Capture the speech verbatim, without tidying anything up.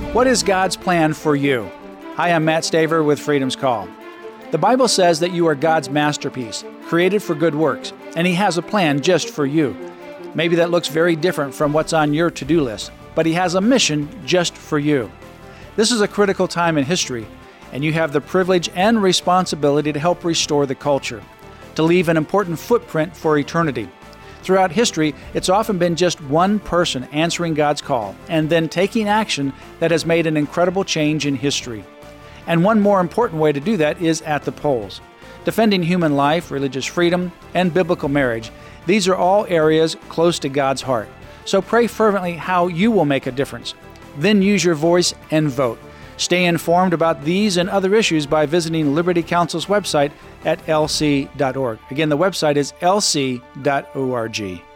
What is God's plan for you? Hi, I'm Matt Staver with Freedom's Call. The Bible says that you are God's masterpiece, created for good works, and He has a plan just for you. Maybe that looks very different from what's on your to-do list, but He has a mission just for you. This is a critical time in history, and you have the privilege and responsibility to help restore the culture, to leave an important footprint for eternity. Throughout history, it's often been just one person answering God's call and then taking action that has made an incredible change in history. And one more important way to do that is at the polls. Defending human life, religious freedom, and biblical marriage, these are all areas close to God's heart. So pray fervently how you will make a difference. Then use your voice and vote. Stay informed about these and other issues by visiting Liberty Counsel's website at L C dot org. Again, the website is L C dot org.